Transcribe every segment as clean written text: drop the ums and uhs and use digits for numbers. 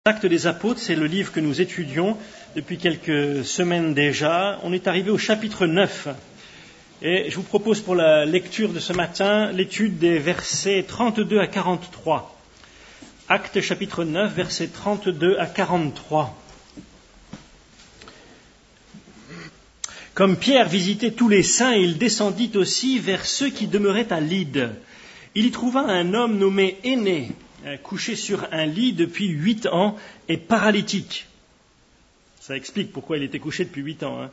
Actes des Apôtres, c'est le livre que nous étudions depuis quelques semaines déjà. On est arrivé au chapitre 9. Et je vous propose pour la lecture de ce matin l'étude des versets 32 à 43. Actes chapitre 9, versets 32 à 43. Comme Pierre visitait tous les saints, il descendit aussi vers ceux qui demeuraient à Lyde. Il y trouva un homme nommé Énée, couché sur un lit depuis 8 ans et paralytique. Ça explique pourquoi il était couché depuis 8 ans.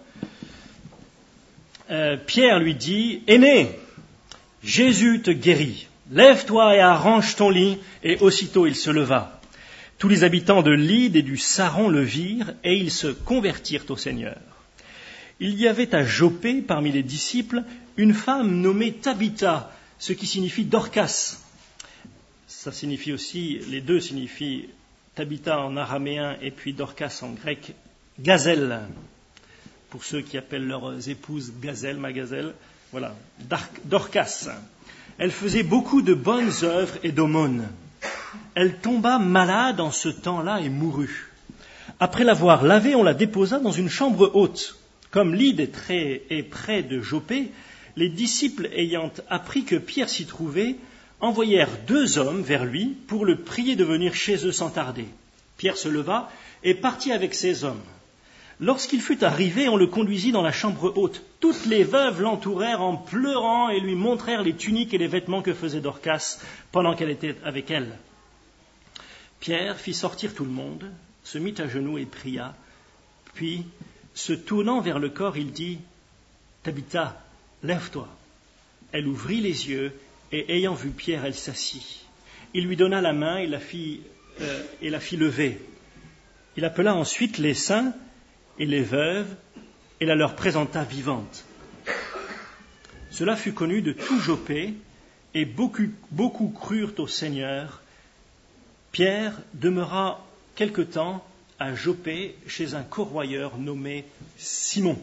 Pierre lui dit, « Énée, Jésus te guérit. Lève-toi et arrange ton lit. » Et aussitôt il se leva. Tous les habitants de Lyde et du Saron le virent et ils se convertirent au Seigneur. Il y avait à Joppé, parmi les disciples, une femme nommée Tabitha, ce qui signifie Dorcas. Ça signifie aussi, les deux signifient Tabitha en araméen et puis Dorcas en grec, gazelle. Pour ceux qui appellent leurs épouses gazelle, ma gazelle, voilà, Dorcas. Elle faisait beaucoup de bonnes œuvres et d'aumônes. Elle tomba malade en ce temps-là et mourut. Après l'avoir lavée, on la déposa dans une chambre haute. Comme Lyde est près de Joppé, les disciples ayant appris que Pierre s'y trouvait, envoyèrent 2 hommes vers lui pour le prier de venir chez eux sans tarder. Pierre se leva et partit avec ces hommes. Lorsqu'il fut arrivé, on le conduisit dans la chambre haute. Toutes les veuves l'entourèrent en pleurant et lui montrèrent les tuniques et les vêtements que faisait Dorcas pendant qu'elle était avec elles. Pierre fit sortir tout le monde, se mit à genoux et pria. Puis, se tournant vers le corps, il dit « Tabitha, lève-toi ». Elle ouvrit les yeux et ayant vu Pierre, elle s'assit. Il lui donna la main et la fit lever. Il appela ensuite les saints et les veuves et la leur présenta vivante. Cela fut connu de tout Joppé et beaucoup crurent au Seigneur. Pierre demeura quelque temps à Joppé chez un corroyeur nommé Simon.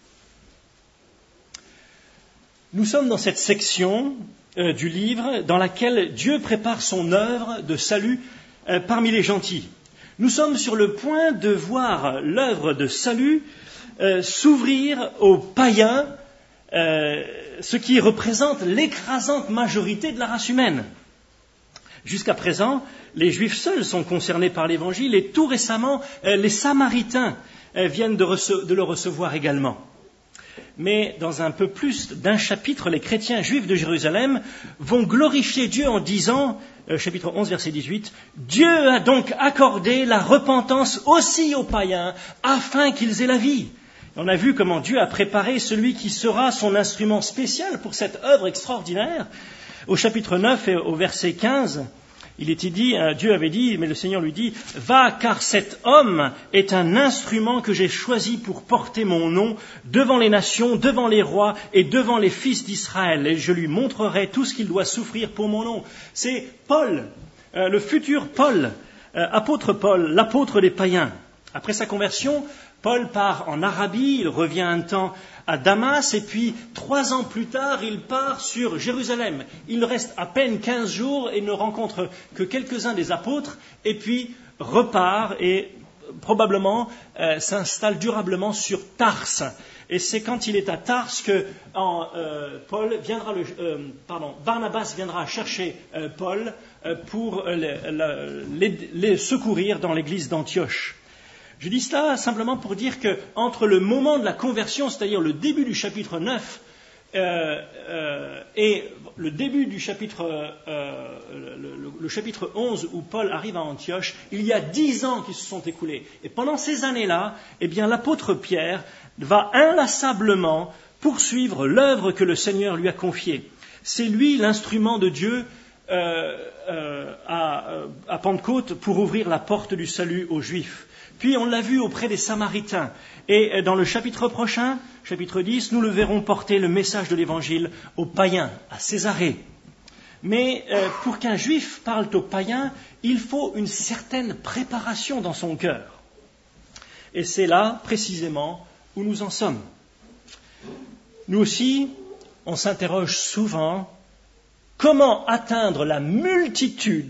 Nous sommes dans cette section du livre dans laquelle Dieu prépare son œuvre de salut parmi les gentils. Nous sommes sur le point de voir l'œuvre de salut s'ouvrir aux païens, ce qui représente l'écrasante majorité de la race humaine. Jusqu'à présent, les Juifs seuls sont concernés par l'Évangile et tout récemment, les Samaritains viennent de le recevoir également. Mais dans un peu plus d'un chapitre, les chrétiens juifs de Jérusalem vont glorifier Dieu en disant, chapitre 11, verset 18, « Dieu a donc accordé la repentance aussi aux païens afin qu'ils aient la vie. » On a vu comment Dieu a préparé celui qui sera son instrument spécial pour cette œuvre extraordinaire. Au chapitre 9 et au verset 15, il était dit, Dieu avait dit, mais le Seigneur lui dit, « Va, car cet homme est un instrument que j'ai choisi pour porter mon nom devant les nations, devant les rois et devant les fils d'Israël. Et je lui montrerai tout ce qu'il doit souffrir pour mon nom. » C'est Paul, le futur Paul, apôtre Paul, l'apôtre des païens. Après sa conversion, Paul part en Arabie, il revient un temps à Damas, et puis 3 ans plus tard, il part sur Jérusalem. Il reste à peine 15 jours et ne rencontre que quelques-uns des apôtres, et puis repart et probablement s'installe durablement sur Tarse. Et c'est quand il est à Tarse que Barnabas viendra chercher Paul pour les secourir dans l'église d'Antioche. Je dis cela simplement pour dire que entre le moment de la conversion, c'est-à-dire le début du chapitre 9 et le début du chapitre, le chapitre 11 où Paul arrive à Antioche, il y a 10 ans qui se sont écoulés. Et pendant ces années-là, eh bien, l'apôtre Pierre va inlassablement poursuivre l'œuvre que le Seigneur lui a confiée. C'est lui l'instrument de Dieu à Pentecôte pour ouvrir la porte du salut aux Juifs. Puis on l'a vu auprès des Samaritains. Et dans le chapitre prochain, chapitre 10, nous le verrons porter le message de l'Évangile aux païens, à Césarée. Mais pour qu'un Juif parle aux païens, il faut une certaine préparation dans son cœur. Et c'est là, précisément, où nous en sommes. Nous aussi, on s'interroge souvent comment atteindre la multitude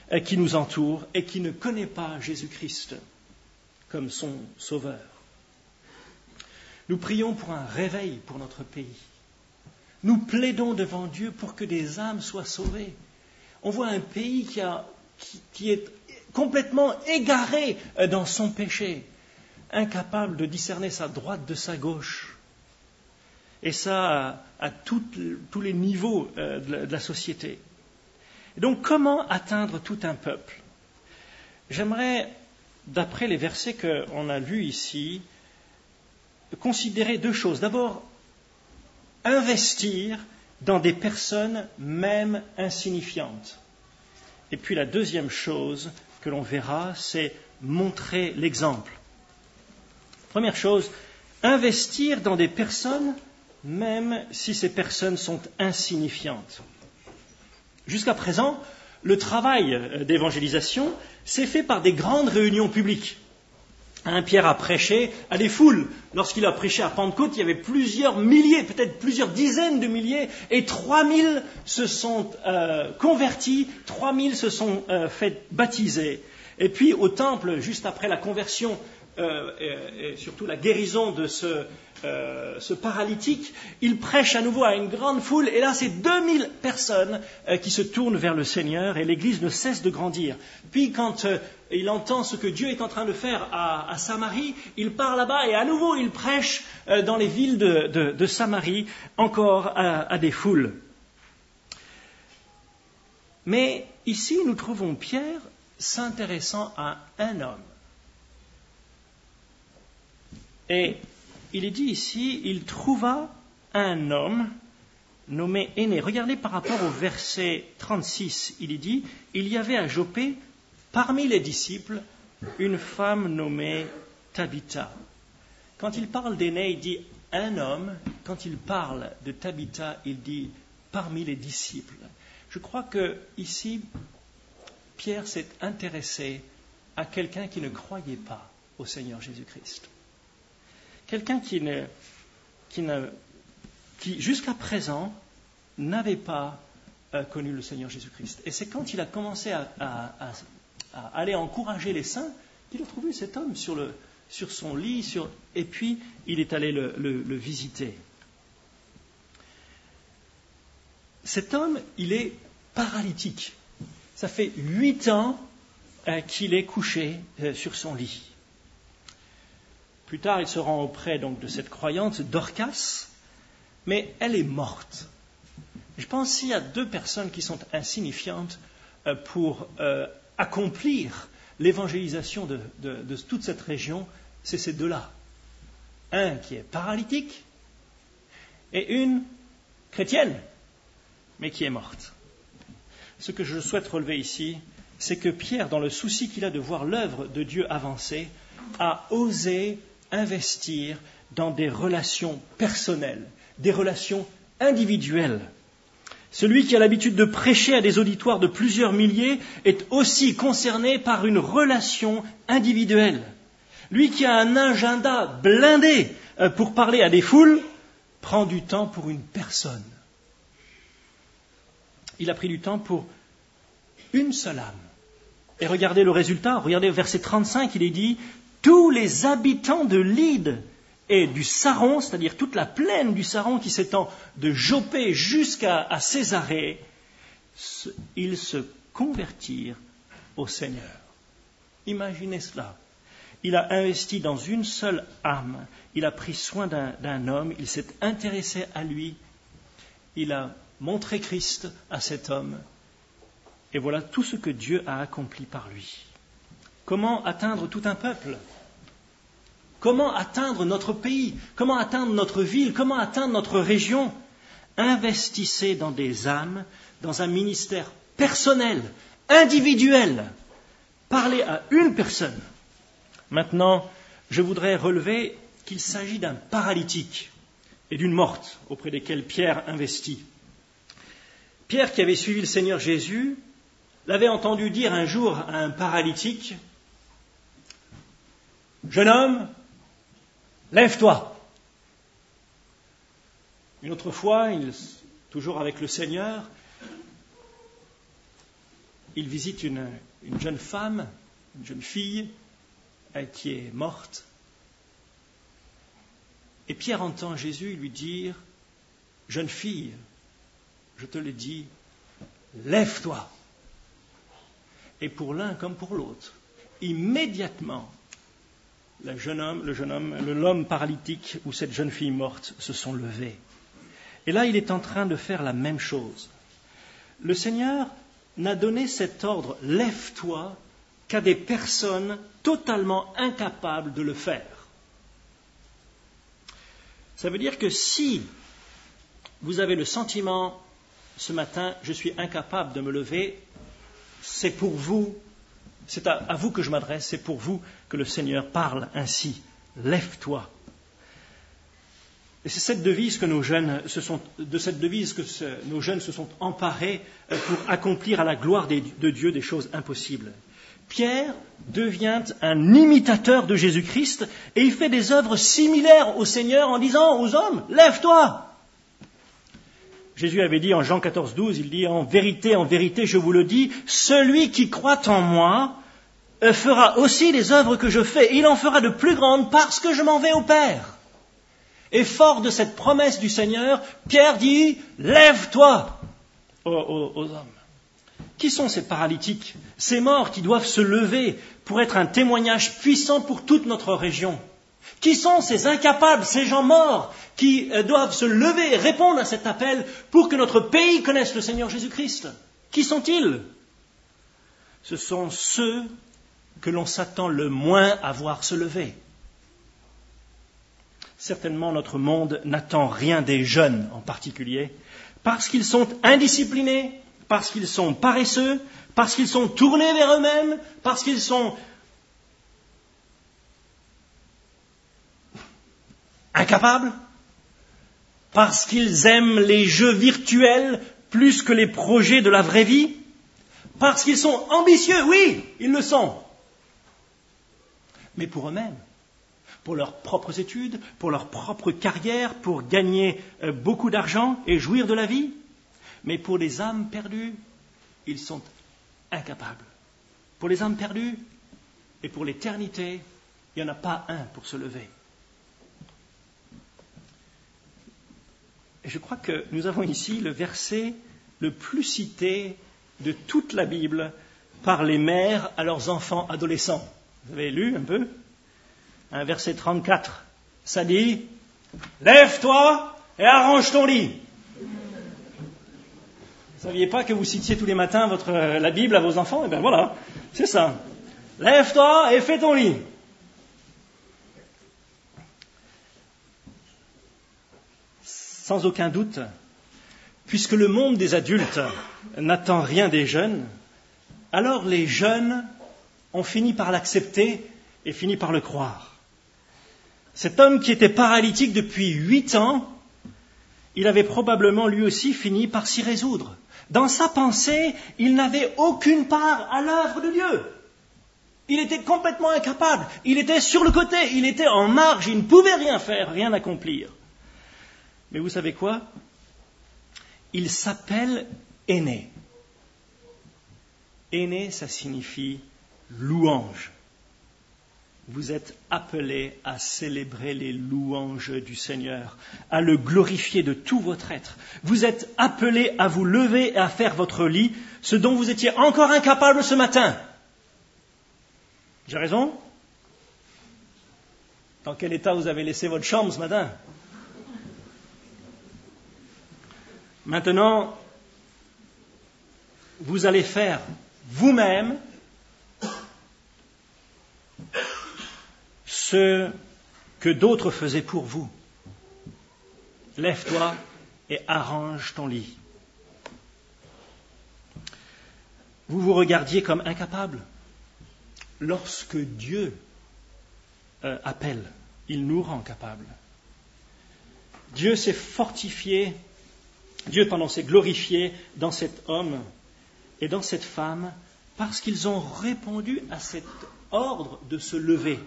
qui nous entoure et qui ne connaît pas Jésus-Christ comme son sauveur. Nous prions pour un réveil pour notre pays. Nous plaidons devant Dieu pour que des âmes soient sauvées. On voit un pays qui est complètement égaré dans son péché, incapable de discerner sa droite de sa gauche. Et ça à tous les niveaux de la société. Et donc, comment atteindre tout un peuple? J'aimerais, d'après les versets qu'on a lus ici, considérer deux choses. D'abord, investir dans des personnes même insignifiantes. Et puis la deuxième chose que l'on verra, c'est montrer l'exemple. Première chose, investir dans des personnes même si ces personnes sont insignifiantes. Jusqu'à présent, le travail d'évangélisation s'est fait par des grandes réunions publiques. Pierre a prêché à des foules. Lorsqu'il a prêché à Pentecôte, il y avait plusieurs milliers, peut-être plusieurs dizaines de milliers, et 3000 se sont convertis, 3000 se sont fait baptiser. Et puis au temple, juste après la conversion, et surtout la guérison de ce paralytique, il prêche à nouveau à une grande foule, et là c'est 2000 personnes qui se tournent vers le Seigneur, et l'Église ne cesse de grandir. Puis quand il entend ce que Dieu est en train de faire à Samarie, il part là-bas, et à nouveau il prêche dans les villes de Samarie, encore à des foules. Mais ici nous trouvons Pierre s'intéressant à un homme. Et il est dit ici, il trouva un homme nommé Énée. Regardez par rapport au verset 36, il est dit, il y avait à Joppé, parmi les disciples, une femme nommée Tabitha. Quand il parle d'Énée, il dit un homme. Quand il parle de Tabitha, il dit parmi les disciples. Je crois que ici, Pierre s'est intéressé à quelqu'un qui ne croyait pas au Seigneur Jésus-Christ. Quelqu'un qui jusqu'à présent n'avait pas connu le Seigneur Jésus-Christ. Et c'est quand il a commencé à aller encourager les saints qu'il a trouvé cet homme sur son lit, et puis il est allé le visiter. Cet homme, il est paralytique. Ça fait 8 ans qu'il est couché sur son lit. Plus tard, il se rend auprès donc de cette croyante, Dorcas, mais elle est morte. Je pense qu'il y a 2 personnes qui sont insignifiantes pour accomplir l'évangélisation de toute cette région, c'est ces 2-là. Un qui est paralytique et une chrétienne, mais qui est morte. Ce que je souhaite relever ici, c'est que Pierre, dans le souci qu'il a de voir l'œuvre de Dieu avancer, a osé investir dans des relations personnelles, des relations individuelles. Celui qui a l'habitude de prêcher à des auditoires de plusieurs milliers est aussi concerné par une relation individuelle. Lui qui a un agenda blindé pour parler à des foules, prend du temps pour une personne. Il a pris du temps pour une seule âme. Et regardez le résultat, regardez au verset 35, il est dit « Tous les habitants de Lyde et du Saron, c'est-à-dire toute la plaine du Saron qui s'étend de Joppé jusqu'à Césarée, ils se convertirent au Seigneur. » Imaginez cela. Il a investi dans une seule âme, il a pris soin d'un homme, il s'est intéressé à lui, il a montré Christ à cet homme, et voilà tout ce que Dieu a accompli par lui. Comment atteindre tout un peuple ? Comment atteindre notre pays ? Comment atteindre notre ville ? Comment atteindre notre région ? Investissez dans des âmes, dans un ministère personnel, individuel. Parlez à une personne. Maintenant, je voudrais relever qu'il s'agit d'un paralytique et d'une morte auprès desquels Pierre investit. Pierre, qui avait suivi le Seigneur Jésus, l'avait entendu dire un jour à un paralytique « Jeune homme, lève-toi !» Une autre fois, toujours avec le Seigneur, il visite une jeune femme, une jeune fille qui est morte. Et Pierre entend Jésus lui dire, « Jeune fille, je te le dis, lève-toi !» Et pour l'un comme pour l'autre, immédiatement, l'homme paralytique ou cette jeune fille morte se sont levés. Et là, il est en train de faire la même chose. Le Seigneur n'a donné cet ordre « lève-toi » qu'à des personnes totalement incapables de le faire. Ça veut dire que si vous avez le sentiment, ce matin, je suis incapable de me lever, c'est pour vous, c'est à vous que je m'adresse, c'est pour vous que le Seigneur parle ainsi. Lève-toi. Et c'est cette devise que nos jeunes se sont emparés pour accomplir à la gloire de Dieu des choses impossibles. Pierre devient un imitateur de Jésus-Christ et il fait des œuvres similaires au Seigneur en disant aux hommes, lève-toi. Jésus avait dit en Jean 14, 12, il dit, en vérité, je vous le dis, celui qui croit en moi fera aussi les œuvres que je fais, et il en fera de plus grandes parce que je m'en vais au Père. Et fort de cette promesse du Seigneur, Pierre dit, lève-toi aux hommes. Qui sont ces paralytiques, ces morts qui doivent se lever pour être un témoignage puissant pour toute notre région? Qui sont ces incapables, ces gens morts qui doivent se lever et répondre à cet appel pour que notre pays connaisse le Seigneur Jésus-Christ? Qui sont-ils? Ce sont ceux que l'on s'attend le moins à voir se lever. Certainement, notre monde n'attend rien des jeunes en particulier, parce qu'ils sont indisciplinés, parce qu'ils sont paresseux, parce qu'ils sont tournés vers eux-mêmes, parce qu'ils sont incapables, parce qu'ils aiment les jeux virtuels plus que les projets de la vraie vie, parce qu'ils sont ambitieux, oui, ils le sont, mais pour eux-mêmes, pour leurs propres études, pour leur propre carrière, pour gagner beaucoup d'argent et jouir de la vie. Mais pour les âmes perdues, ils sont incapables. Pour les âmes perdues et pour l'éternité, il n'y en a pas un pour se lever. Et je crois que nous avons ici le verset le plus cité de toute la Bible par les mères à leurs enfants adolescents. Vous avez lu un peu ? Un verset 34, ça dit « Lève-toi et arrange ton lit ». Vous ne saviez pas que vous citiez tous les matins la Bible à vos enfants? Eh bien voilà, c'est ça. Lève-toi et fais ton lit. Sans aucun doute, puisque le monde des adultes n'attend rien des jeunes, alors les jeunes ont fini par l'accepter et fini par le croire. Cet homme qui était paralytique depuis 8 ans, il avait probablement lui aussi fini par s'y résoudre. Dans sa pensée, il n'avait aucune part à l'œuvre de Dieu. Il était complètement incapable. Il était sur le côté. Il était en marge. Il ne pouvait rien faire, rien accomplir. Mais vous savez quoi? Il s'appelle Aîné. Aîné, ça signifie louange. Vous êtes appelés à célébrer les louanges du Seigneur, à le glorifier de tout votre être. Vous êtes appelés à vous lever et à faire votre lit, ce dont vous étiez encore incapable ce matin. J'ai raison? Dans quel état vous avez laissé votre chambre ce matin? Maintenant, vous allez faire vous-même ce que d'autres faisaient pour vous. Lève-toi et arrange ton lit. Vous vous regardiez comme incapable. Lorsque Dieu appelle, il nous rend capables. Dieu s'est fortifié, Dieu s'est glorifié dans cet homme et dans cette femme parce qu'ils ont répondu à cet ordre de se lever.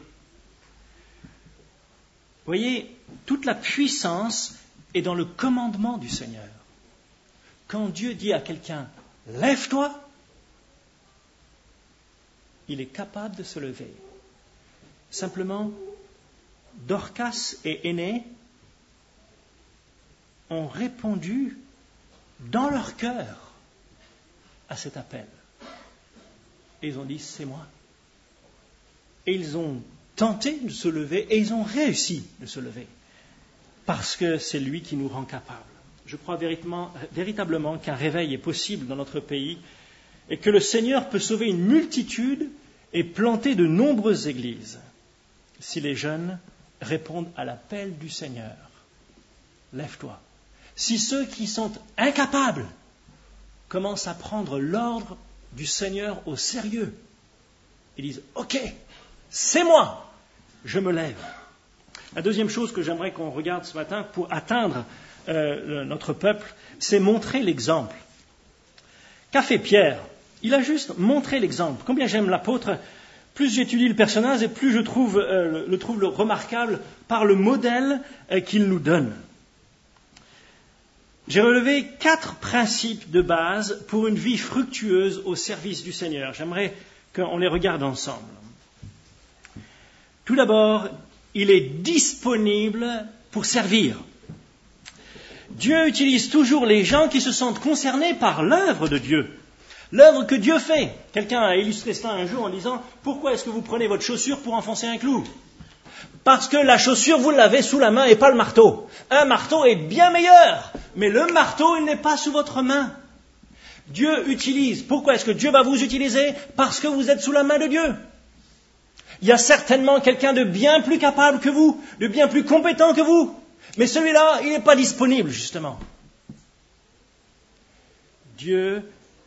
Vous voyez, toute la puissance est dans le commandement du Seigneur. Quand Dieu dit à quelqu'un « Lève-toi », il est capable de se lever. Simplement, Dorcas et Énée ont répondu dans leur cœur à cet appel. Et ils ont dit, c'est moi. Et ils ont tenté de se lever et ils ont réussi de se lever. Parce que c'est lui qui nous rend capables. Je crois véritablement qu'un réveil est possible dans notre pays et que le Seigneur peut sauver une multitude et planter de nombreuses églises si les jeunes répondent à l'appel du Seigneur. Lève-toi. Si ceux qui sont incapables commencent à prendre l'ordre du Seigneur au sérieux et disent « Ok, c'est moi, je me lève ». La deuxième chose que j'aimerais qu'on regarde ce matin pour atteindre notre peuple, c'est montrer l'exemple. Qu'a fait Pierre ? Il a juste montré l'exemple. Combien j'aime l'apôtre, plus j'étudie le personnage et plus je trouve le remarquable par le modèle qu'il nous donne. J'ai relevé 4 principes de base pour une vie fructueuse au service du Seigneur. J'aimerais qu'on les regarde ensemble. Tout d'abord, il est disponible pour servir. Dieu utilise toujours les gens qui se sentent concernés par l'œuvre de Dieu, l'œuvre que Dieu fait. Quelqu'un a illustré cela un jour en disant « Pourquoi est-ce que vous prenez votre chaussure pour enfoncer un clou ?» Parce que la chaussure, vous l'avez sous la main et pas le marteau. Un marteau est bien meilleur, mais le marteau, il n'est pas sous votre main. Dieu utilise. Pourquoi est-ce que Dieu va vous utiliser ? Parce que vous êtes sous la main de Dieu. Il y a certainement quelqu'un de bien plus capable que vous, de bien plus compétent que vous. Mais celui-là, il n'est pas disponible, justement. Dieu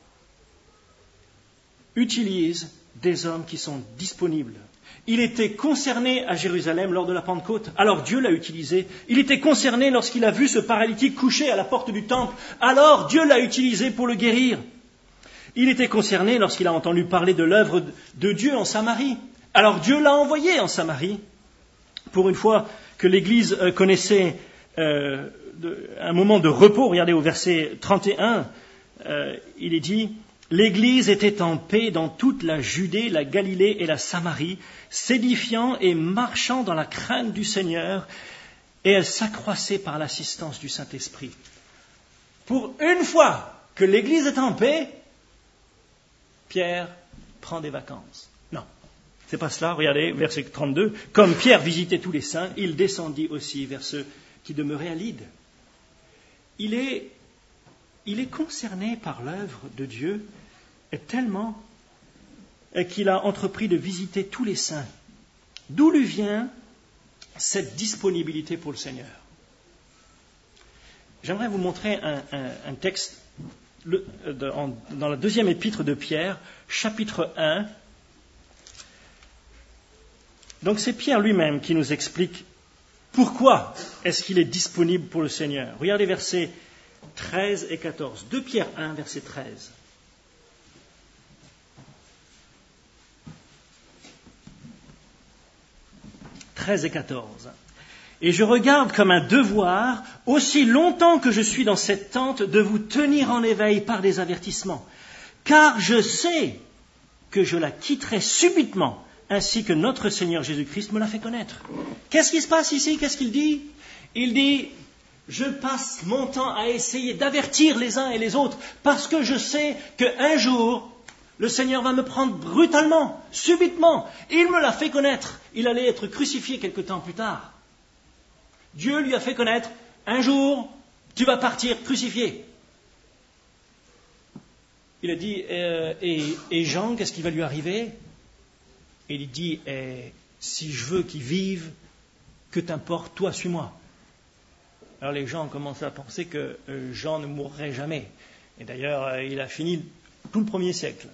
utilise des hommes qui sont disponibles. Il était concerné à Jérusalem lors de la Pentecôte, alors Dieu l'a utilisé. Il était concerné lorsqu'il a vu ce paralytique couché à la porte du temple, alors Dieu l'a utilisé pour le guérir. Il était concerné lorsqu'il a entendu parler de l'œuvre de Dieu en Samarie, alors Dieu l'a envoyé en Samarie. Pour une fois que l'Église connaissait un moment de repos, regardez au verset 31, il est dit « L'Église était en paix dans toute la Judée, la Galilée et la Samarie, s'édifiant et marchant dans la crainte du Seigneur, et elle s'accroissait par l'assistance du Saint-Esprit. » Pour une fois que l'Église est en paix, Pierre prend des vacances. Non, c'est pas cela. Regardez, verset 32. « Comme Pierre visitait tous les saints, il descendit aussi vers ceux qui demeuraient à Lyde. » Il est concerné par l'œuvre de Dieu tellement qu'il a entrepris de visiter tous les saints. D'où lui vient cette disponibilité pour le Seigneur ? J'aimerais vous montrer un texte dans la deuxième épître de Pierre, chapitre 1. Donc c'est Pierre lui-même qui nous explique pourquoi est-ce qu'il est disponible pour le Seigneur. Regardez versets 13 et 14. 2 Pierre 1, verset 13. « 13 et 14. Et je regarde comme un devoir, aussi longtemps que je suis dans cette tente, de vous tenir en éveil par des avertissements. Car je sais que je la quitterai subitement, ainsi que notre Seigneur Jésus-Christ me l'a fait connaître. » Qu'est-ce qui se passe ici ? Qu'est-ce qu'il dit ? Il dit « Je passe mon temps à essayer d'avertir les uns et les autres, parce que je sais qu'un jour, le Seigneur va me prendre brutalement, subitement. Il me l'a fait connaître. Il allait être crucifié quelque temps plus tard. Dieu lui a fait connaître, un jour, tu vas partir crucifié. » Il a dit, et Jean, qu'est-ce qui va lui arriver ? Et il dit, si je veux qu'il vive, que t'importe, toi, suis-moi. Alors les gens ont commencé à penser que Jean ne mourrait jamais. Et d'ailleurs, il a fini tout le 1er siècle.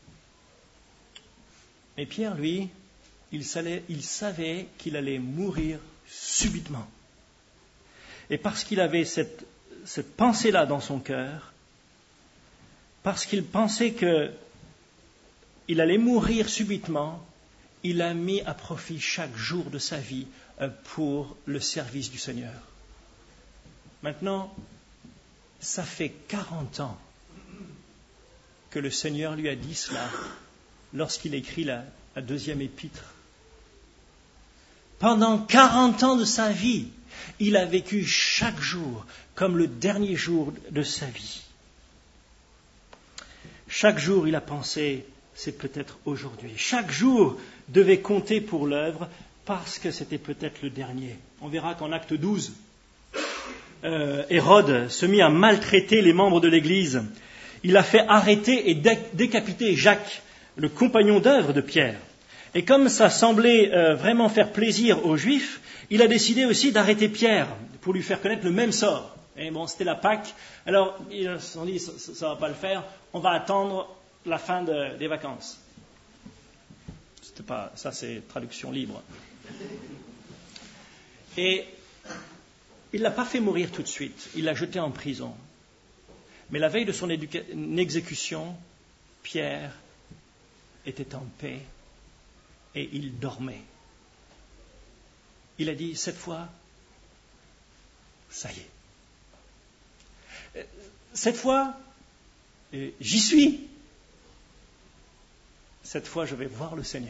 Mais Pierre, lui, il savait qu'il allait mourir subitement. Et parce qu'il avait cette pensée-là dans son cœur, parce qu'il pensait qu'il allait mourir subitement, il a mis à profit chaque jour de sa vie pour le service du Seigneur. Maintenant, ça fait 40 ans que le Seigneur lui a dit cela. lorsqu'il écrit la deuxième épître. Pendant 40 ans de sa vie, il a vécu chaque jour comme le dernier jour de sa vie. Chaque jour, il a pensé, c'est peut-être aujourd'hui. Chaque jour devait compter pour l'œuvre parce que c'était peut-être le dernier. On verra qu'en Acte 12, Hérode se mit à maltraiter les membres de l'Église. Il a fait arrêter et décapiter Jacques, le compagnon d'œuvre de Pierre. Et comme ça semblait vraiment faire plaisir aux Juifs, il a décidé aussi d'arrêter Pierre pour lui faire connaître le même sort. Et bon, c'était la Pâque. Alors, ils se sont dit, ça ne va pas le faire, on va attendre la fin des vacances. Ça, c'est traduction libre. Et il ne l'a pas fait mourir tout de suite, il l'a jeté en prison. Mais la veille de son exécution, Pierre était en paix et il dormait. Il a dit, cette fois, ça y est. Cette fois, j'y suis. Cette fois, je vais voir le Seigneur.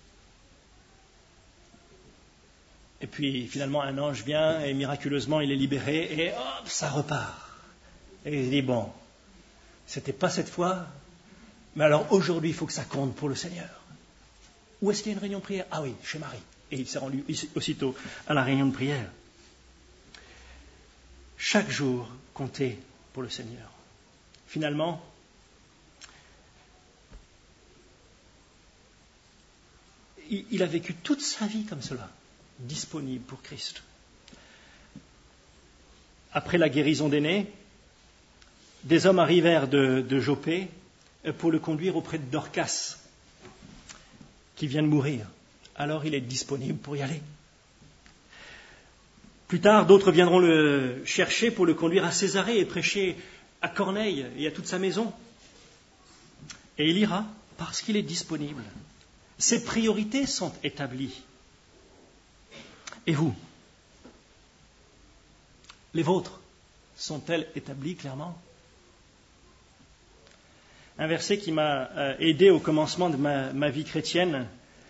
Et puis, finalement, un ange vient et miraculeusement, il est libéré et hop, ça repart. Et il dit, bon, c'était pas cette fois, mais alors aujourd'hui, il faut que ça compte pour le Seigneur. Où est-ce qu'il y a une réunion de prière? Ah oui, chez Marie. Et il s'est rendu aussitôt à la réunion de prière. Chaque jour comptait pour le Seigneur. Finalement, il a vécu toute sa vie comme cela, disponible pour Christ. Après la guérison d'Énée, des hommes arrivèrent de Jopé pour le conduire auprès de Dorcas, qui vient de mourir. Alors il est disponible pour y aller. Plus tard, d'autres viendront le chercher pour le conduire à Césarée et prêcher à Corneille et à toute sa maison. Et il ira parce qu'il est disponible. Ses priorités sont établies. Et vous? Les vôtres sont-elles établies clairement? Un verset qui m'a aidé au commencement de ma vie chrétienne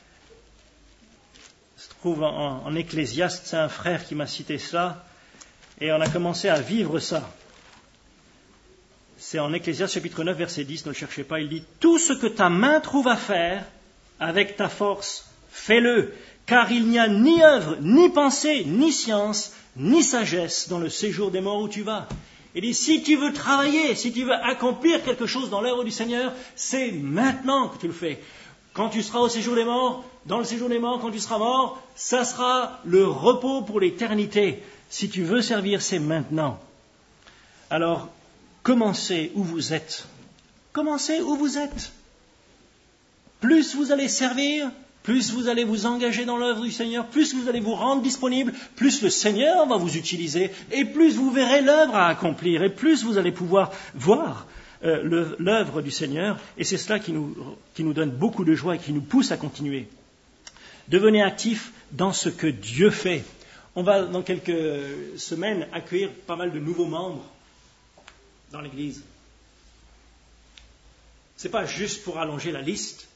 se trouve en Ecclésiaste. C'est un frère qui m'a cité ça et on a commencé à vivre ça. C'est en Ecclésiaste chapitre 9 verset 10, ne le cherchez pas, il dit « Tout ce que ta main trouve à faire, avec ta force, fais-le, car il n'y a ni œuvre, ni pensée, ni science, ni sagesse dans le séjour des morts où tu vas. » Il dit, si tu veux travailler, si tu veux accomplir quelque chose dans l'œuvre du Seigneur, c'est maintenant que tu le fais. Quand tu seras au séjour des morts, dans le séjour des morts, quand tu seras mort, ça sera le repos pour l'éternité. Si tu veux servir, c'est maintenant. Alors, commencez où vous êtes. Commencez où vous êtes. Plus vous allez servir, plus vous allez vous engager dans l'œuvre du Seigneur, plus vous allez vous rendre disponible, plus le Seigneur va vous utiliser, et plus vous verrez l'œuvre à accomplir, et plus vous allez pouvoir voir l'œuvre du Seigneur. Et c'est cela qui nous donne beaucoup de joie et qui nous pousse à continuer. Devenez actifs dans ce que Dieu fait. On va, dans quelques semaines, accueillir pas mal de nouveaux membres dans l'Église. Ce n'est pas juste pour allonger la liste,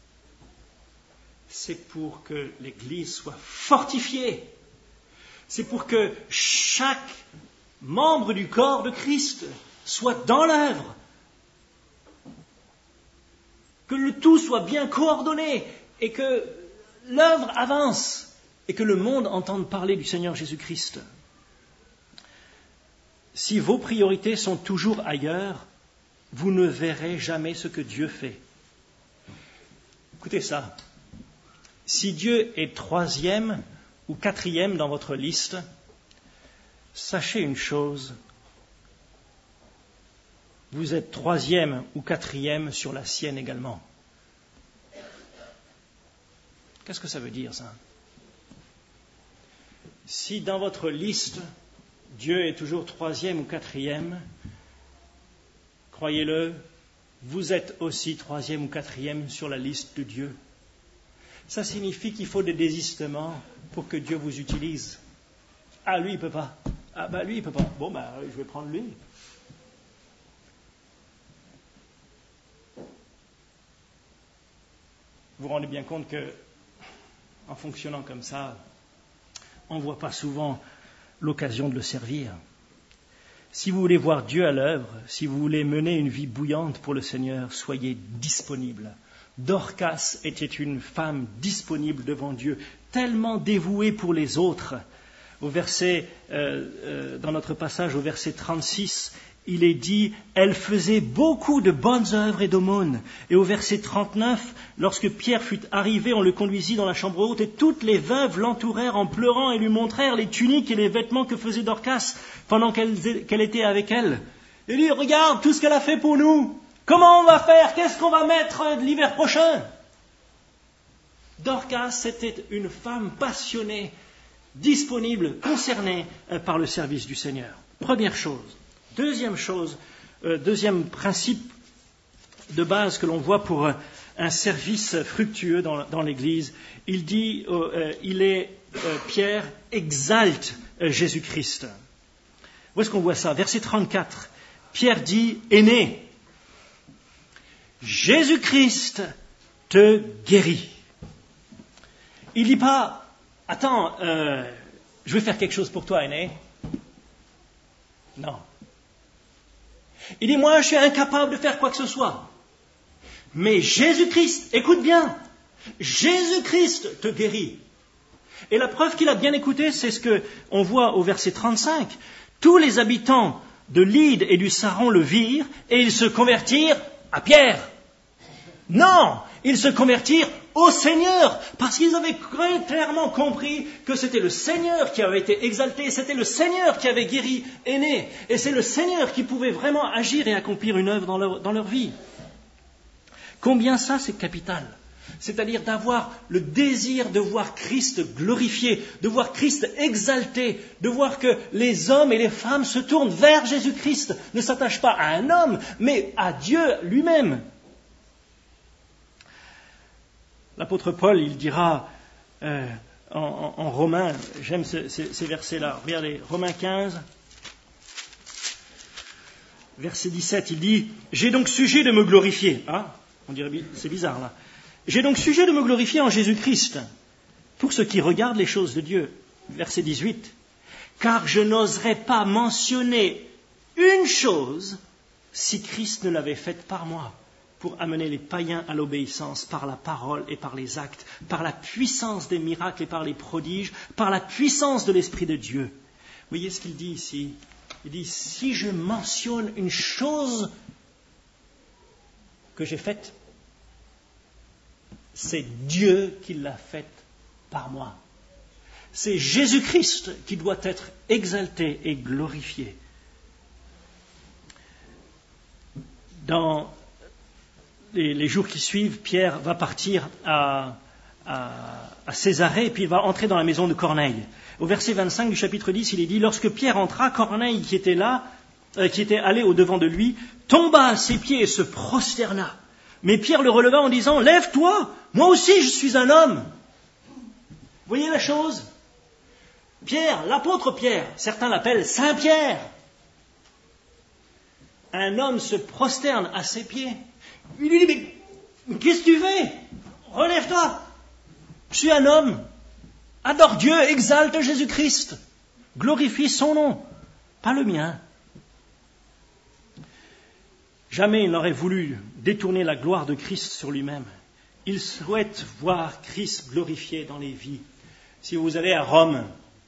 c'est pour que l'Église soit fortifiée. C'est pour que chaque membre du corps de Christ soit dans l'œuvre. Que le tout soit bien coordonné et que l'œuvre avance et que le monde entende parler du Seigneur Jésus-Christ. Si vos priorités sont toujours ailleurs, vous ne verrez jamais ce que Dieu fait. Écoutez ça. Si Dieu est 3e ou 4e dans votre liste, sachez une chose, vous êtes 3e ou 4e sur la sienne également. Qu'est-ce que ça veut dire, ça? Si dans votre liste, Dieu est toujours 3e ou 4e, croyez-le, vous êtes aussi 3e ou 4e sur la liste de Dieu. Ça signifie qu'il faut des désistements pour que Dieu vous utilise. Ah, lui, il ne peut pas. Ah, lui, il ne peut pas. Bon, je vais prendre lui. vous vous rendez bien compte que, en fonctionnant comme ça, on ne voit pas souvent l'occasion de le servir. Si vous voulez voir Dieu à l'œuvre, si vous voulez mener une vie bouillante pour le Seigneur, soyez disponible. Dorcas était une femme disponible devant Dieu, tellement dévouée pour les autres. Dans notre passage au verset 36, il est dit « Elle faisait beaucoup de bonnes œuvres et d'aumônes ». Et au verset 39, lorsque Pierre fut arrivé, on le conduisit dans la chambre haute et toutes les veuves l'entourèrent en pleurant et lui montrèrent les tuniques et les vêtements que faisait Dorcas pendant qu'elle était avec elle. Et lui, regarde tout ce qu'elle a fait pour nous. Comment on va faire? Qu'est-ce qu'on va mettre l'hiver prochain? Dorcas, c'était une femme passionnée, disponible, concernée par le service du Seigneur. Première chose. Deuxième chose, deuxième principe de base que l'on voit pour un service fructueux dans l'Église, il dit, Pierre exalte Jésus-Christ. Où est-ce qu'on voit ça? Verset 34. Pierre dit, Aîné, Jésus-Christ te guérit. Il dit pas, attends, je vais faire quelque chose pour toi, Aîné. Non. Il dit, moi, je suis incapable de faire quoi que ce soit. Mais Jésus-Christ, écoute bien, Jésus-Christ te guérit. Et la preuve qu'il a bien écouté, c'est ce qu'on voit au verset 35. Tous les habitants de Lyde et du Saron le virent et ils se convertirent à Pierre. Non, ils se convertirent au Seigneur, parce qu'ils avaient clairement compris que c'était le Seigneur qui avait été exalté, c'était le Seigneur qui avait guéri Aîné, et c'est le Seigneur qui pouvait vraiment agir et accomplir une œuvre dans leur vie. Combien ça, c'est capital. C'est-à-dire d'avoir le désir de voir Christ glorifié, de voir Christ exalté, de voir que les hommes et les femmes se tournent vers Jésus-Christ, ne s'attachent pas à un homme, mais à Dieu lui-même. L'apôtre Paul, il dira en Romains, j'aime ces versets-là, regardez, Romains 15, verset 17, il dit « J'ai donc sujet de me glorifier. » On dirait, c'est bizarre là. « J'ai donc sujet de me glorifier en Jésus-Christ, pour ceux qui regardent les choses de Dieu. » Verset 18, « Car je n'oserais pas mentionner une chose si Christ ne l'avait faite par moi. » Pour amener les païens à l'obéissance par la parole et par les actes, par la puissance des miracles et par les prodiges, par la puissance de l'Esprit de Dieu. Vous voyez ce qu'il dit ici? Il dit, si je mentionne une chose que j'ai faite, c'est Dieu qui l'a faite par moi. C'est Jésus-Christ qui doit être exalté et glorifié. Dans les jours qui suivent, Pierre va partir à Césarée et puis il va entrer dans la maison de Corneille. Au verset 25 du chapitre 10, il est dit, lorsque Pierre entra, Corneille qui était allé au-devant de lui, tomba à ses pieds et se prosterna. Mais Pierre le releva en disant, lève-toi, moi aussi je suis un homme. Vous voyez la chose? Pierre, l'apôtre Pierre, certains l'appellent Saint Pierre. Un homme se prosterne à ses pieds. Il lui dit, mais qu'est-ce que tu fais? Relève-toi. Je suis un homme. Adore Dieu, exalte Jésus-Christ. Glorifie son nom, pas le mien. Jamais il n'aurait voulu détourner la gloire de Christ sur lui-même. Il souhaite voir Christ glorifié dans les vies. Si vous allez à Rome,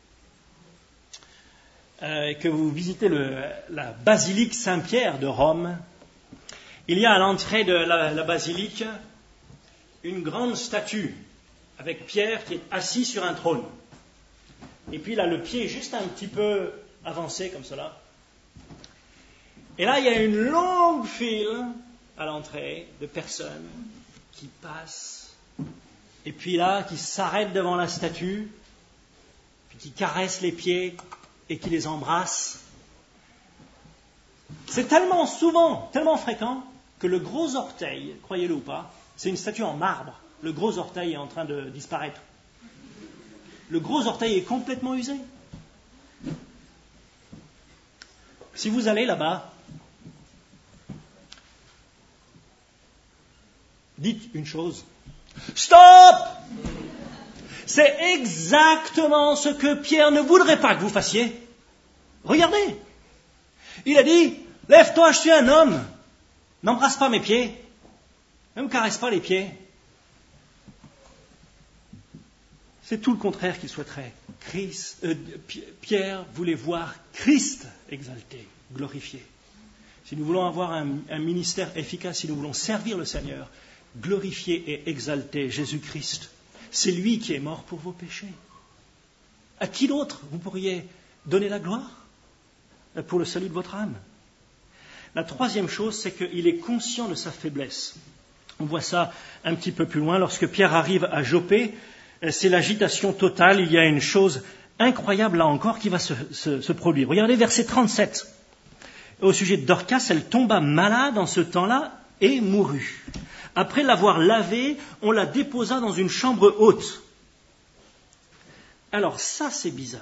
que vous visitez la basilique Saint-Pierre de Rome, il y a à l'entrée de la basilique une grande statue avec Pierre qui est assis sur un trône. Et puis il a le pied juste un petit peu avancé comme cela. Et là, il y a une longue file à l'entrée de personnes qui passent et puis là, qui s'arrêtent devant la statue, puis qui caressent les pieds et qui les embrassent. C'est tellement souvent, tellement fréquent, que le gros orteil, croyez-le ou pas, c'est une statue en marbre. Le gros orteil est en train de disparaître. Le gros orteil est complètement usé. Si vous allez là-bas, dites une chose, Stop! C'est exactement ce que Pierre ne voudrait pas que vous fassiez. Regardez. Il a dit, lève-toi, je suis un homme. N'embrasse pas mes pieds. Ne me caresse pas les pieds. C'est tout le contraire qu'il souhaiterait. Pierre voulait voir Christ exalté, glorifié. Si nous voulons avoir un ministère efficace, si nous voulons servir le Seigneur, glorifier et exalter Jésus-Christ, c'est lui qui est mort pour vos péchés. À qui d'autre vous pourriez donner la gloire pour le salut de votre âme? La troisième chose, c'est qu'il est conscient de sa faiblesse. On voit ça un petit peu plus loin. Lorsque Pierre arrive à Joppé, c'est l'agitation totale. Il y a une chose incroyable là encore qui va se produire. Regardez verset 37. Au sujet de Dorcas, elle tomba malade en ce temps-là et mourut. Après l'avoir lavée, on la déposa dans une chambre haute. Alors ça, c'est bizarre.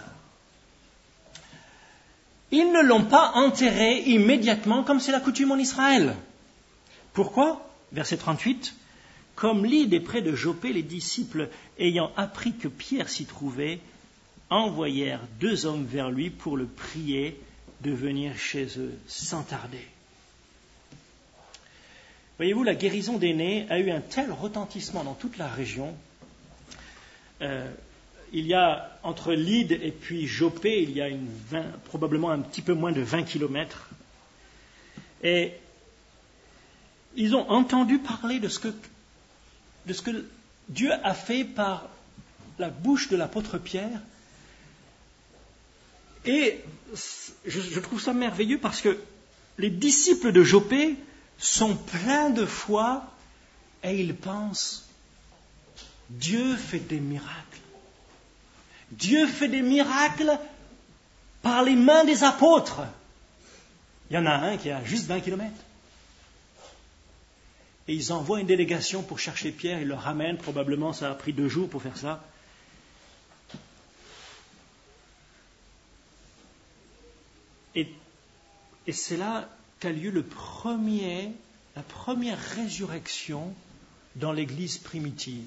Ils ne l'ont pas enterrée immédiatement comme c'est la coutume en Israël. Pourquoi? Verset 38. Comme Lydde est près de Joppé, les disciples, ayant appris que Pierre s'y trouvait, envoyèrent 2 hommes vers lui pour le prier de venir chez eux sans tarder. Voyez-vous, la guérison d'Énée a eu un tel retentissement dans toute la région. Il y a, entre Lydde et puis Joppé, il y a probablement un petit peu moins de 20 kilomètres. Et ils ont entendu parler de ce que Dieu a fait par la bouche de l'apôtre Pierre. Et je trouve ça merveilleux parce que les disciples de Joppé sont pleins de foi et ils pensent, Dieu fait des miracles. Dieu fait des miracles par les mains des apôtres. Il y en a un qui a juste 20 kilomètres. Et ils envoient une délégation pour chercher Pierre, ils le ramènent, probablement ça a pris 2 jours pour faire ça. Et c'est là qu'a lieu la première résurrection dans l'Église primitive.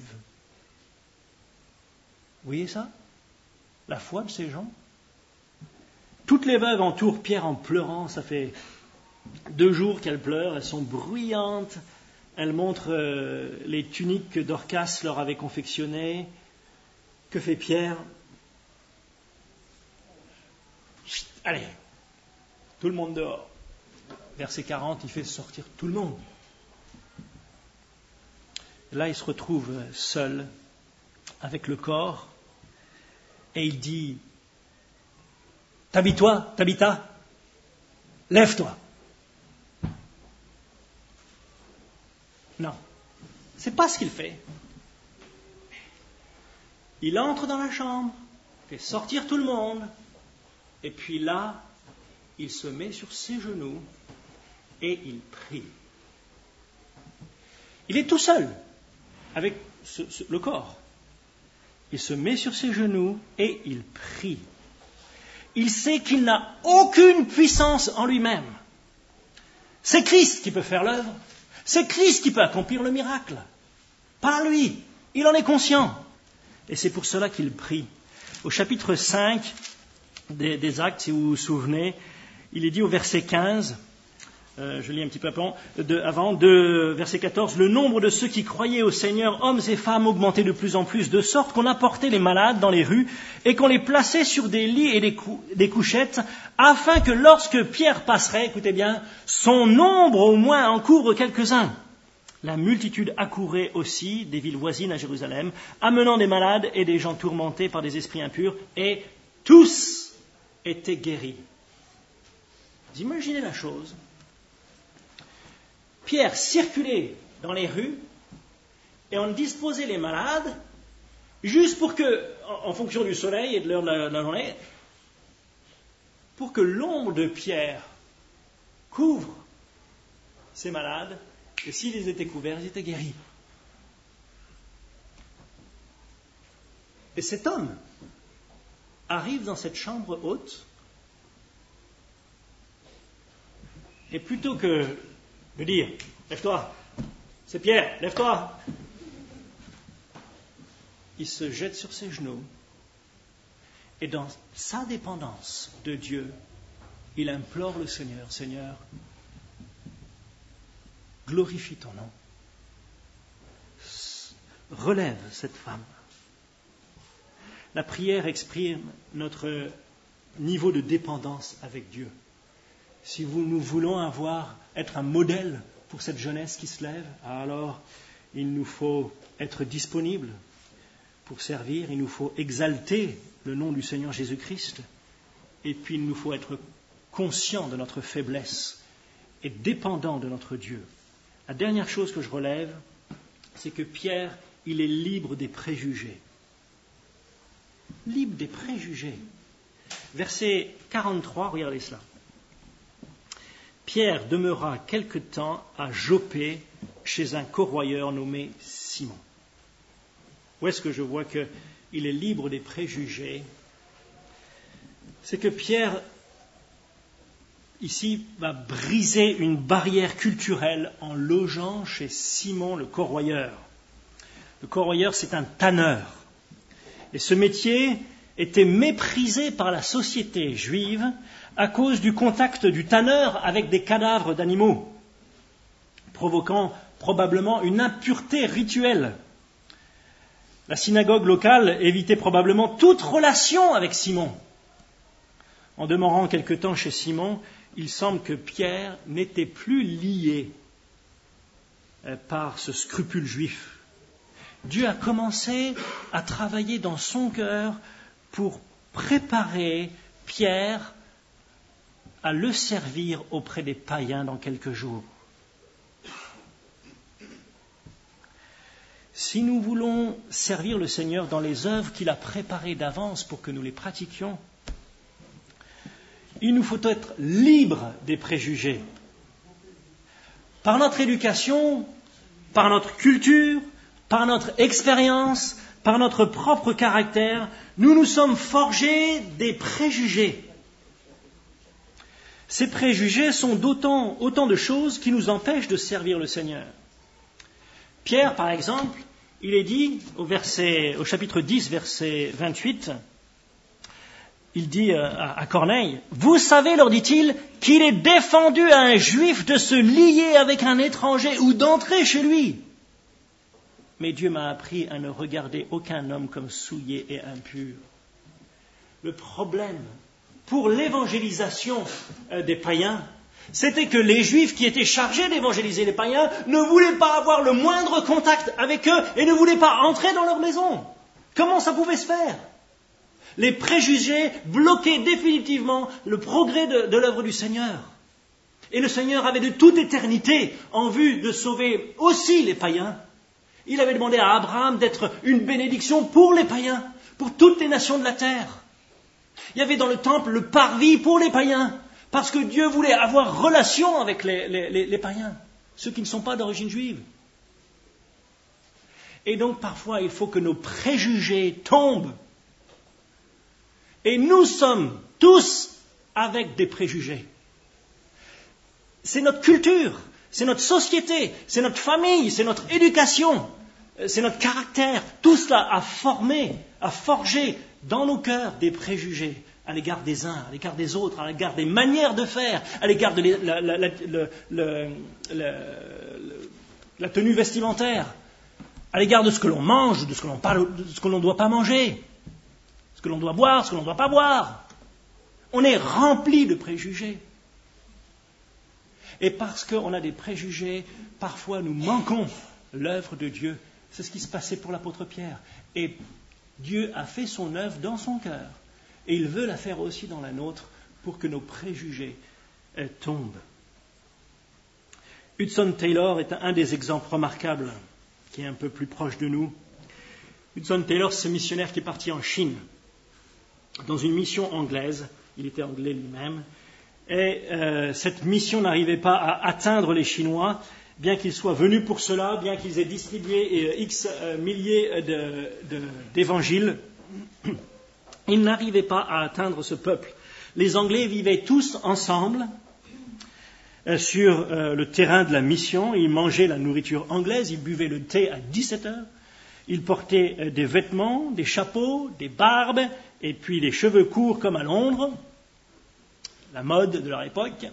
Vous voyez ça? La foi de ces gens. Toutes les veuves entourent Pierre en pleurant, ça fait 2 jours qu'elles pleurent, elles sont bruyantes, elles montrent les tuniques que Dorcas leur avait confectionnées. Que fait Pierre? Chut, allez, tout le monde dehors. Verset 40, il fait sortir tout le monde. Là, il se retrouve seul avec le corps et il dit, Tabitha, lève-toi. Non, c'est pas ce qu'il fait. Il entre dans la chambre, fait sortir tout le monde, et puis là, il se met sur ses genoux et il prie. Il est tout seul avec le corps. Il se met sur ses genoux et il prie. Il sait qu'il n'a aucune puissance en lui-même. C'est Christ qui peut faire l'œuvre. C'est Christ qui peut accomplir le miracle. Pas lui. Il en est conscient. Et c'est pour cela qu'il prie. Au chapitre 5 des Actes, si vous vous souvenez, il est dit au verset 15, je lis un petit peu avant, verset 14, « Le nombre de ceux qui croyaient au Seigneur, hommes et femmes, augmentait de plus en plus, de sorte qu'on apportait les malades dans les rues et qu'on les plaçait sur des lits et des couchettes, afin que lorsque Pierre passerait, écoutez bien, son nombre au moins en couvre quelques-uns. La multitude accourait aussi des villes voisines à Jérusalem, amenant des malades et des gens tourmentés par des esprits impurs, et tous étaient guéris. » Vous imaginez la chose? Pierre circulait dans les rues et on disposait les malades juste pour que, en fonction du soleil et de l'heure de la journée, pour que l'ombre de Pierre couvre ces malades, et s'ils étaient couverts, ils étaient guéris. Et cet homme arrive dans cette chambre haute, et plutôt que de dire « Lève-toi, c'est Pierre, lève-toi !» il se jette sur ses genoux et dans sa dépendance de Dieu, il implore le Seigneur, Seigneur, glorifie ton nom. Relève cette femme. La prière exprime notre niveau de dépendance avec Dieu. Si nous voulons être un modèle pour cette jeunesse qui se lève, alors il nous faut être disponible pour servir, il nous faut exalter le nom du Seigneur Jésus-Christ, et puis il nous faut être conscient de notre faiblesse et dépendant de notre Dieu. La dernière chose que je relève, c'est que Pierre, il est libre des préjugés. Libre des préjugés. Verset 43, regardez cela. Pierre demeura quelque temps à Joppé chez un corroyeur nommé Simon. Où est-ce que je vois qu'il est libre des préjugés? C'est que Pierre, ici, va briser une barrière culturelle en logeant chez Simon le corroyeur. Le corroyeur, c'est un tanneur. Et ce métier était méprisé par la société juive à cause du contact du tanneur avec des cadavres d'animaux, provoquant probablement une impureté rituelle. La synagogue locale évitait probablement toute relation avec Simon. En demeurant quelque temps chez Simon, il semble que Pierre n'était plus lié par ce scrupule juif. Dieu a commencé à travailler dans son cœur pour préparer Pierre à le servir auprès des païens dans quelques jours. Si nous voulons servir le Seigneur dans les œuvres qu'il a préparées d'avance pour que nous les pratiquions, il nous faut être libres des préjugés. Par notre éducation, par notre culture, par notre expérience, par notre propre caractère, nous nous sommes forgés des préjugés. Ces préjugés sont autant de choses qui nous empêchent de servir le Seigneur. Pierre, par exemple, il est dit au chapitre 10, verset 28, il dit à Corneille, « Vous savez, leur dit-il, qu'il est défendu à un juif de se lier avec un étranger ou d'entrer chez lui. Mais Dieu m'a appris à ne regarder aucun homme comme souillé et impur. » Le problème pour l'évangélisation des païens, c'était que les Juifs qui étaient chargés d'évangéliser les païens ne voulaient pas avoir le moindre contact avec eux et ne voulaient pas entrer dans leur maison. Comment ça pouvait se faire? Les préjugés bloquaient définitivement le progrès de l'œuvre du Seigneur. Et le Seigneur avait de toute éternité en vue de sauver aussi les païens. Il avait demandé à Abraham d'être une bénédiction pour les païens, pour toutes les nations de la terre. Il y avait dans le temple le parvis pour les païens, parce que Dieu voulait avoir relation avec les païens, ceux qui ne sont pas d'origine juive. Et donc parfois il faut que nos préjugés tombent. Et nous sommes tous avec des préjugés. C'est notre culture, c'est notre société, c'est notre famille, c'est notre éducation, c'est notre caractère. Tout cela a forgé dans nos cœurs des préjugés à l'égard des uns, à l'égard des autres, à l'égard des manières de faire, à l'égard de la tenue vestimentaire, à l'égard de ce que l'on mange, de ce que l'on parle, de ce que l'on ne doit pas manger, ce que l'on doit boire, ce que l'on ne doit pas boire. On est rempli de préjugés. Et parce qu'on a des préjugés, parfois nous manquons l'œuvre de Dieu. C'est ce qui se passait pour l'apôtre Pierre. Et Dieu a fait son œuvre dans son cœur. Et il veut la faire aussi dans la nôtre pour que nos préjugés tombent. Hudson Taylor est un des exemples remarquables qui est un peu plus proche de nous. Hudson Taylor, c'est ce missionnaire qui est parti en Chine, dans une mission anglaise. Il était anglais lui-même. Et cette mission n'arrivait pas à atteindre les Chinois, bien qu'ils soient venus pour cela, bien qu'ils aient distribué X milliers d'évangiles. Ils n'arrivaient pas à atteindre ce peuple. Les Anglais vivaient tous ensemble sur le terrain de la mission. Ils mangeaient la nourriture anglaise, ils buvaient le thé à 17 heures. Ils portaient des vêtements, des chapeaux, des barbes, et puis des cheveux courts comme à Londres, la mode de leur époque.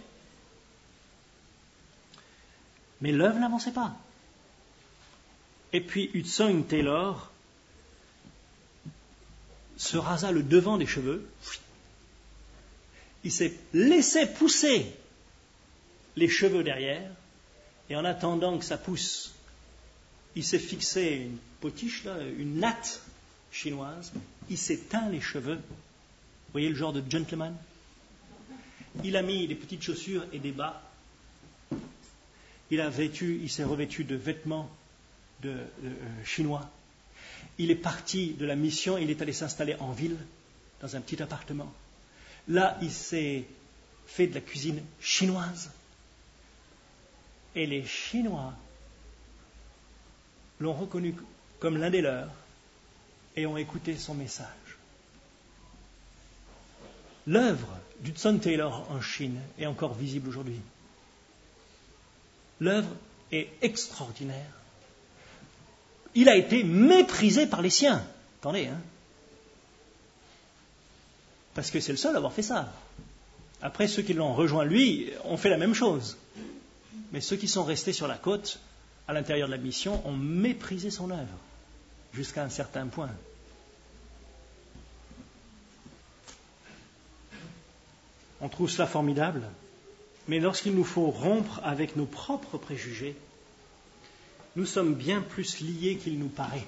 Mais l'œuvre n'avançait pas. Et puis Hudson Taylor se rasa le devant des cheveux. Il s'est laissé pousser les cheveux derrière, et en attendant que ça pousse, il s'est fixé une potiche, là, une natte chinoise, il s'est teint les cheveux. Vous voyez le genre de gentleman? Il a mis des petites chaussures et des bas. Il s'est revêtu de vêtements chinois. Il est parti de la mission, il est allé s'installer en ville, dans un petit appartement. Là, il s'est fait de la cuisine chinoise. Et les Chinois l'ont reconnu comme l'un des leurs et ont écouté son message. L'œuvre d'Hudson Taylor en Chine est encore visible aujourd'hui. L'œuvre est extraordinaire. Il a été méprisé par les siens. Attendez, hein. Parce que c'est le seul à avoir fait ça. Après, ceux qui l'ont rejoint lui ont fait la même chose. Mais ceux qui sont restés sur la côte, à l'intérieur de la mission, ont méprisé son œuvre, jusqu'à un certain point. On trouve cela formidable, mais lorsqu'il nous faut rompre avec nos propres préjugés, nous sommes bien plus liés qu'il nous paraît.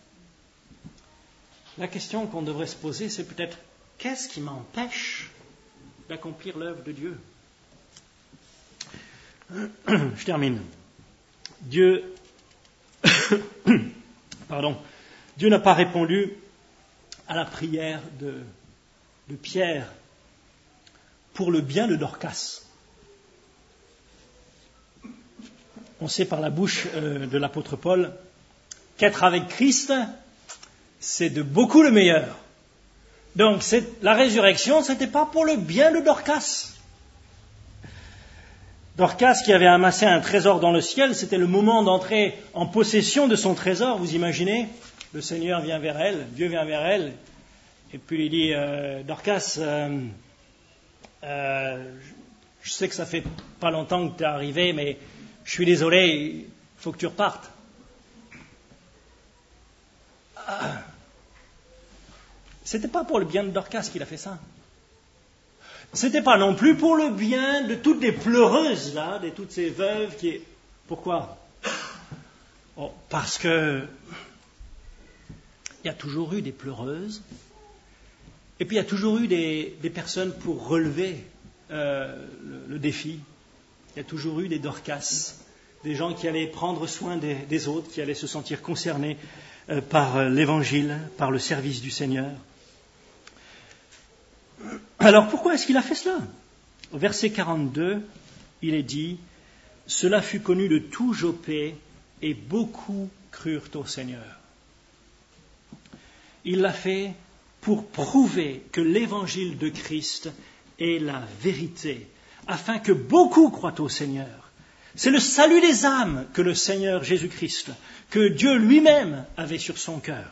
La question qu'on devrait se poser, c'est peut-être: qu'est-ce qui m'empêche d'accomplir l'œuvre de Dieu? Je termine. Dieu n'a pas répondu à la prière de Pierre pour le bien de Dorcas. On sait par la bouche de l'apôtre Paul qu'être avec Christ, c'est de beaucoup le meilleur. Donc la résurrection, ce n'était pas pour le bien de Dorcas. Dorcas, qui avait amassé un trésor dans le ciel, c'était le moment d'entrer en possession de son trésor. Vous imaginez, le Seigneur vient vers elle, Dieu vient vers elle, et puis il dit: Dorcas, je sais que ça fait pas longtemps que tu es arrivé, mais je suis désolé, il faut que tu repartes. C'était pas pour le bien de Dorcas qu'il a fait ça. C'était pas non plus pour le bien de toutes les pleureuses là, de toutes ces veuves qui. Pourquoi? Parce que il y a toujours eu des pleureuses, et puis il y a toujours eu des personnes pour relever le défi. Il y a toujours eu des Dorcas, des gens qui allaient prendre soin des autres, qui allaient se sentir concernés par l'Évangile, par le service du Seigneur. Alors pourquoi est-ce qu'il a fait cela? Au verset 42, il est dit: cela fut connu de tout Joppé, et beaucoup crurent au Seigneur. Il l'a fait pour prouver que l'évangile de Christ est la vérité, afin que beaucoup croient au Seigneur. C'est le salut des âmes que le Seigneur Jésus-Christ, que Dieu lui-même avait sur son cœur.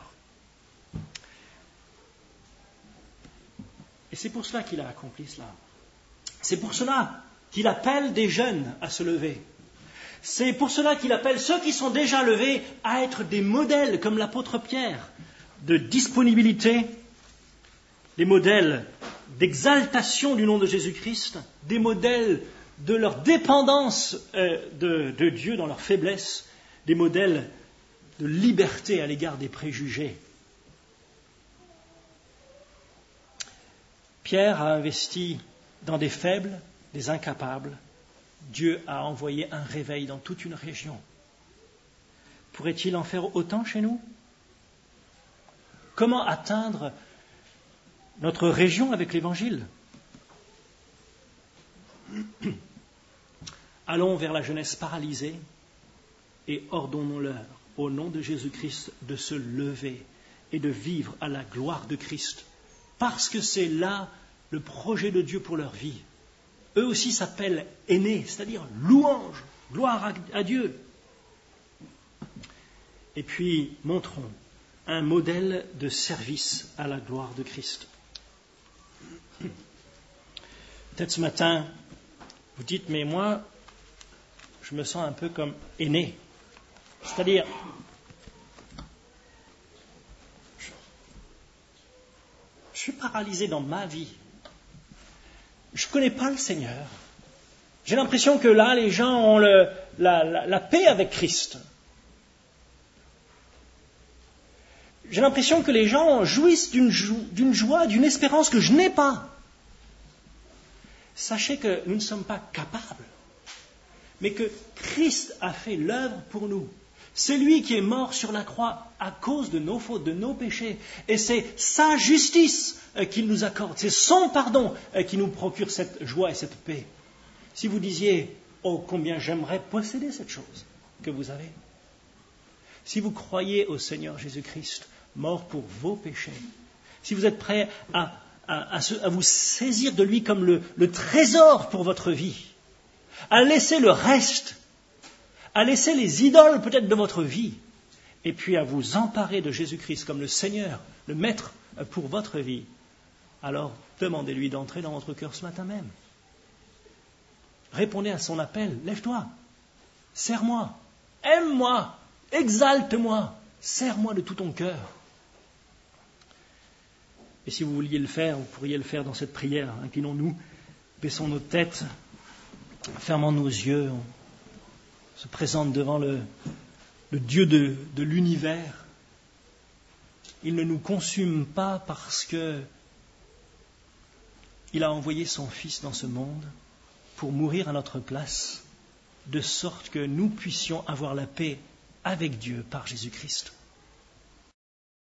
Et c'est pour cela qu'il a accompli cela. C'est pour cela qu'il appelle des jeunes à se lever. C'est pour cela qu'il appelle ceux qui sont déjà levés à être des modèles, comme l'apôtre Pierre, de disponibilité, des modèles d'exaltation du nom de Jésus-Christ, des modèles de leur dépendance de Dieu dans leur faiblesse, des modèles de liberté à l'égard des préjugés. Pierre a investi dans des faibles, des incapables. Dieu a envoyé un réveil dans toute une région. Pourrait-il en faire autant chez nous? Comment atteindre notre région avec l'Évangile? Allons vers la jeunesse paralysée et ordonnons-leur, au nom de Jésus-Christ, de se lever et de vivre à la gloire de Christ. Parce que c'est là le projet de Dieu pour leur vie. Eux aussi s'appellent aînés, c'est-à-dire louange, gloire à Dieu. Et puis, montrons un modèle de service à la gloire de Christ. Peut-être ce matin, vous dites, mais moi, je me sens un peu comme aîné. C'est-à-dire, je suis paralysé dans ma vie. Je ne connais pas le Seigneur. J'ai l'impression que là, les gens ont la paix avec Christ. J'ai l'impression que les gens jouissent d'une joie, d'une espérance que je n'ai pas. Sachez que nous ne sommes pas capables, mais que Christ a fait l'œuvre pour nous. C'est lui qui est mort sur la croix à cause de nos fautes, de nos péchés. Et c'est sa justice qu'il nous accorde. C'est son pardon qui nous procure cette joie et cette paix. Si vous disiez, oh combien j'aimerais posséder cette chose que vous avez. Si vous croyez au Seigneur Jésus-Christ, mort pour vos péchés, si vous êtes prêt à vous saisir de lui comme le trésor pour votre vie, à laisser le reste, à laisser les idoles peut-être de votre vie, et puis à vous emparer de Jésus-Christ comme le Seigneur, le Maître pour votre vie, alors demandez-lui d'entrer dans votre cœur ce matin même. Répondez à son appel, lève-toi, serre-moi, aime-moi, exalte-moi, serre-moi de tout ton cœur. Et si vous vouliez le faire, vous pourriez le faire dans cette prière. Inclinons-nous, baissons nos têtes, fermons nos yeux, on se présente devant le Dieu de l'univers. Il ne nous consume pas parce que il a envoyé son Fils dans ce monde pour mourir à notre place, de sorte que nous puissions avoir la paix avec Dieu par Jésus-Christ.